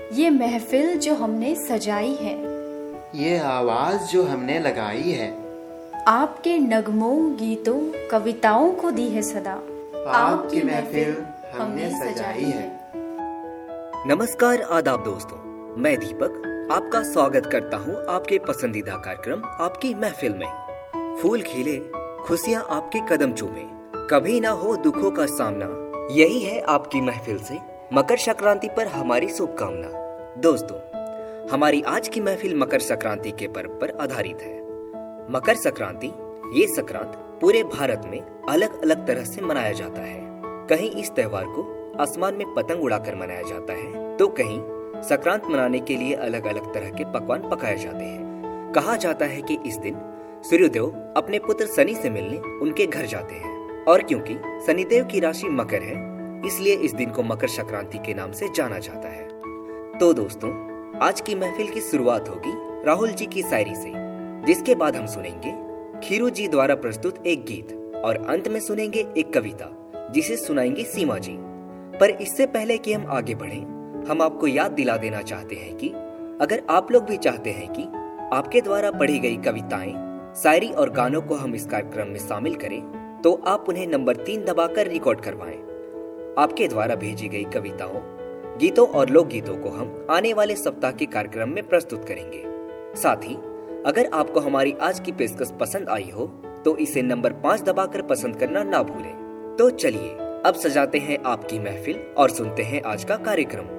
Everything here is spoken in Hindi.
ये महफिल जो हमने सजाई है, ये आवाज जो हमने लगाई है, आपके नगमों, गीतों, कविताओं को दी है सदा। आपकी महफिल हमने सजाई है। नमस्कार, आदाब दोस्तों, मैं दीपक आपका स्वागत करता हूँ आपके पसंदीदा कार्यक्रम आपकी महफिल में। फूल खिले, खुशियाँ आपके कदम चूमे, कभी ना हो दुखों का सामना, यही है आपकी महफिल से मकर संक्रांति पर हमारी शुभकामना। दोस्तों, हमारी आज की महफिल मकर संक्रांति के पर्व पर आधारित है। मकर संक्रांति ये संक्रांत पूरे भारत में अलग अलग तरह से मनाया जाता है। कहीं इस त्योहार को आसमान में पतंग उड़ाकर मनाया जाता है, तो कहीं संक्रांत मनाने के लिए अलग अलग तरह के पकवान पकाए जाते हैं। कहा जाता है कि इस दिन सूर्यदेव अपने पुत्र शनि से मिलने उनके घर जाते हैं, और क्योंकि शनिदेव की राशि मकर है, इसलिए इस दिन को मकर संक्रांति के नाम से जाना जाता है। तो दोस्तों, आज की महफिल की शुरुआत होगी राहुल जी की शायरी से, जिसके बाद हम सुनेंगे खीरू जी द्वारा प्रस्तुत एक गीत, और अंत में सुनेंगे एक कविता जिसे सुनाएंगी सीमा जी। पर इससे पहले कि हम आगे बढ़ें, हम आपको याद दिला देना चाहते हैं कि अगर आप लोग भी चाहते हैं कि आपके द्वारा पढ़ी गई कविताएं, शायरी और गानों को हम इस कार्यक्रम में शामिल करें, तो आप उन्हें नंबर 3 दबाकर रिकॉर्ड करवाएं। आपके द्वारा भेजी गई कविताओं, गीतों और लोकगीतों को हम आने वाले सप्ताह के कार्यक्रम में प्रस्तुत करेंगे। साथ ही अगर आपको हमारी आज की पेशकश पसंद आई हो तो इसे नंबर 5 दबाकर पसंद करना ना भूलें। तो चलिए अब सजाते हैं आपकी महफिल और सुनते हैं आज का कार्यक्रम।